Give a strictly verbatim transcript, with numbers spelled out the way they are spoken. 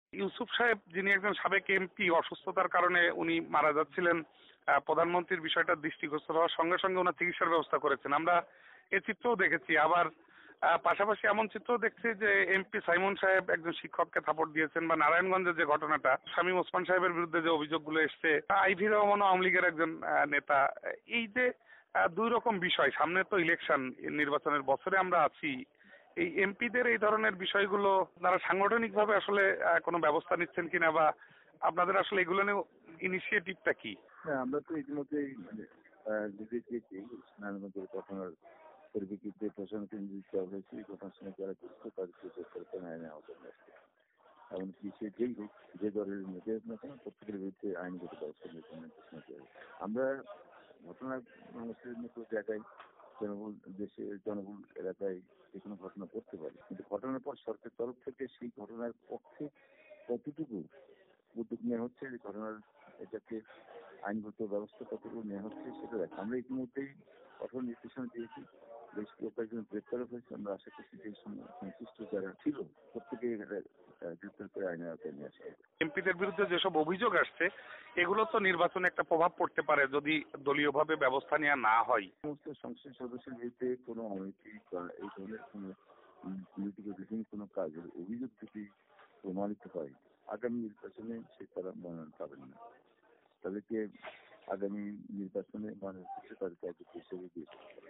ইউসুফ সাহেব, যিনি একজন সাবেক এমপি, অসুস্থতার কারণে উনি মারা যাচ্ছিলেন। আহ, প্রধানমন্ত্রীর বিষয়টা দৃষ্টিগোচর হওয়ার সঙ্গে সঙ্গে ওনার চিকিৎসার ব্যবস্থা করেছেন। আমরা এই চিত্রও দেখেছি। আবার আহ, পাশাপাশি এমন চিত্রও দেখছি যে এমপি সাইমন সাহেব একজন শিক্ষককে থাপড় দিয়েছেন, বা নারায়ণগঞ্জের যে ঘটনাটা, শামীম ওসমান সাহেবের বিরুদ্ধে যে অভিযোগগুলো এসছে, আইভি রহমান আওয়ামী লীগের একজন আহ, নেতা। এই যে আহ, দুই রকম বিষয়, সামনে তো ইলেকশন, নির্বাচনের বছরে আমরা আছি। এই এমপিদের এই ধরনের বিষয়গুলো তারা সাংগঠনিকভাবে আসলে আহ, কোনো ব্যবস্থা নিচ্ছেন কিনা, বা আপনাদের আসলে এগুলো নিয়ে ইনিশিয়েটিভটা কি? হ্যাঁ, আমরা তো ইতিমধ্যেই মানে নির্দেশ দিয়েছি নারায়ণগঞ্জের ঘটনার পরিপ্রেক্ষিতে প্রশাসনকে নির্দেশ দেওয়া হয়েছে। এই ঘটনার সঙ্গে যারা যুক্ত তাদেরকে গ্রেফতার করে আইনের আওতায় নিয়ে আসতে। এমনকি সে যেই হোক, যে দলের মধ্যে হোক না কেন, প্রত্যেকের বিরুদ্ধে আইনগত ব্যবস্থা নিয়ে নির্দেশনা দেওয়া হবে। আমরা ঘটনার মানুষের মতো জায়গায়, জনবহুল দেশে, জনবহুল এলাকায় যে কোনো ঘটনা করতে পারে, কিন্তু ঘটনার পর সরকারের তরফ থেকে সেই ঘটনার পক্ষে কতটুকু উদ্যোগ নেওয়া হচ্ছে, যে ঘটনার এটাকে আইনগত ব্যবস্থা কতটুকু নেওয়া হচ্ছে সেটা দেখ। আমরা ইতিমধ্যেই কঠোর নির্দেশনা দিয়েছি, বেশ কয়েকজন গ্রেপ্তার হয়েছে। আমরা আশা করছি যে সংশ্লিষ্ট যারা ছিল প্রত্যেকে গ্রেপ্তার করে আইনের আওতায় নিয়ে আসা হবে। এমপিদের বিরুদ্ধে যেসব অভিযোগ আসছে, এগুলো তো নির্বাচনে একটা প্রভাব পড়তে পারে যদি দলীয়ভাবে ব্যবস্থা নেওয়া না হয়। সমস্ত সংসদ সদস্যের বিরুদ্ধে কোনো অনৈতিক বা এই ধরনের কোনো পলিটিক্যাল বিভিন্ন কোনো কাজের অভিযোগ যদি প্রমাণিত হয়, আগামী নির্বাচনে সে তারা মনোনয়ন পাবেন না। তাদেরকে আগামী নির্বাচনে মনোনয়ন করতে তাদেরকে হিসেবে দিয়ে